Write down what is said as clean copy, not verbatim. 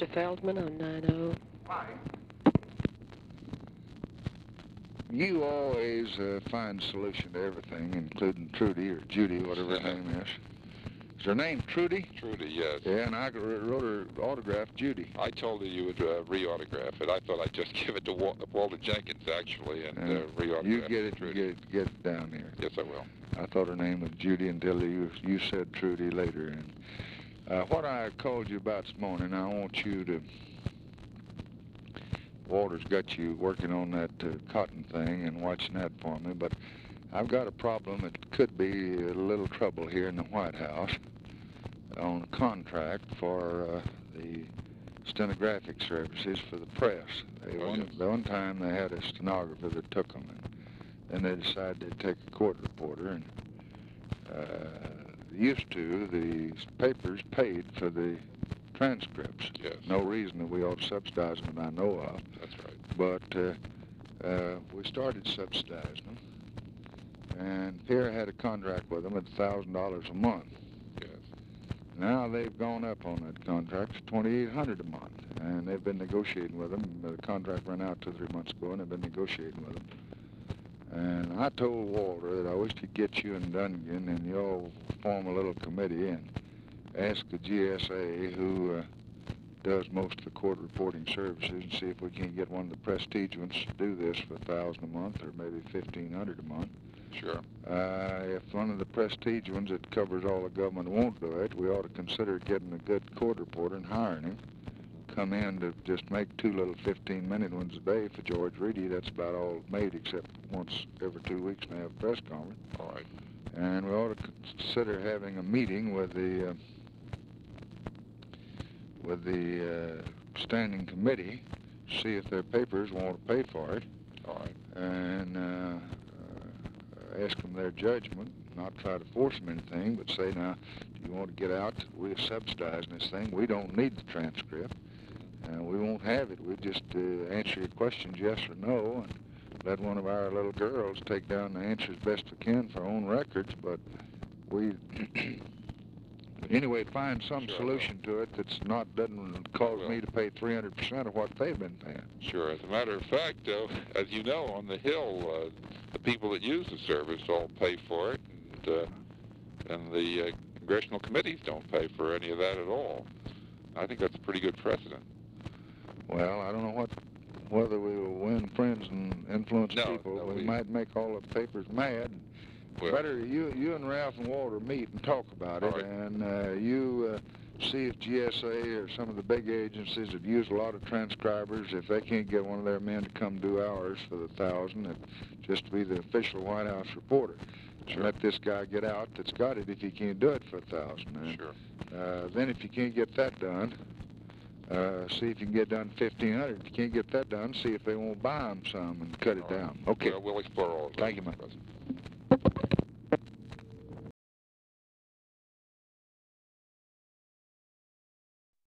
Mr. Feldman on 90. You always find a solution to everything, including Trudy or Judy, whatever her name is. Is her name Trudy? Trudy, yes. Yeah, and I wrote her autograph, Judy. I told her you would re-autograph it. I thought I'd just give it to Walter Jenkins, actually, and re-autograph You get it, Trudy. get it down here. Yes, I will. I thought her name was Judy until you said Trudy later. And what I called you about this morning, I want you to... Walter's got you working on that cotton thing and watching that for me, but I've got a problem. It could be a little trouble here in the White House on a contract for the stenographic services for the press. The one time they had a stenographer that took them, and then they decided to take a court reporter, and used to, the papers paid for the transcripts. Yes. No reason that we ought to subsidize them that I know of. That's right. But we started subsidizing them, and Pierre had a contract with them at $1,000 a month. Yes. Now they've gone up on that contract to $2,800 a month, and they've been negotiating with them. The contract ran out 2 or 3 months ago, and they've been negotiating with them. And I told Walter that I wished he'd get you and Dunnigan, and you all form a little committee and ask the GSA, who does most of the court reporting services, and see if we can get one of the prestige ones to do this for $1,000 a month, or maybe $1,500 a month. Sure. If one of the prestige ones that covers all the government won't do it, we ought to consider getting a good court reporter and hiring him. Come in to just make 2 little 15-minute ones a day for George Reedy. That's about all made, except once every 2 weeks they have a press conference. All right. And we ought to consider having a meeting with the standing committee, see if their papers want to pay for it. All right. And ask them their judgment, not try to force them anything, but say, now, do you want to get out? We're subsidizing this thing. We don't need the transcript. We won't have it. We just answer your questions yes or no, and let one of our little girls take down the answers best we can for our own records, but we... Anyway, find some solution to it doesn't cause me to pay 300% of what they've been paying. Sure. As a matter of fact, as you know, on the Hill, the people that use the service all pay for it, and the congressional committees don't pay for any of that at all. I think that's a pretty good precedent. Well, I don't know whether we will win friends and influence people. We might make all the papers mad. Well, better you and Ralph and Walter meet and talk about it, and you see if GSA or some of the big agencies that use a lot of transcribers, if they can't get one of their men to come do ours for the $1,000, just to be the official White House reporter. Sure. Let this guy get out that's got it if he can't do it for $1,000. Sure. Then if you can't get that done, see if you can get done $1,500. If you can't get that done, see if they won't buy them some and cut it down. Okay. Well, we'll explore all of that. Thank you, Mike.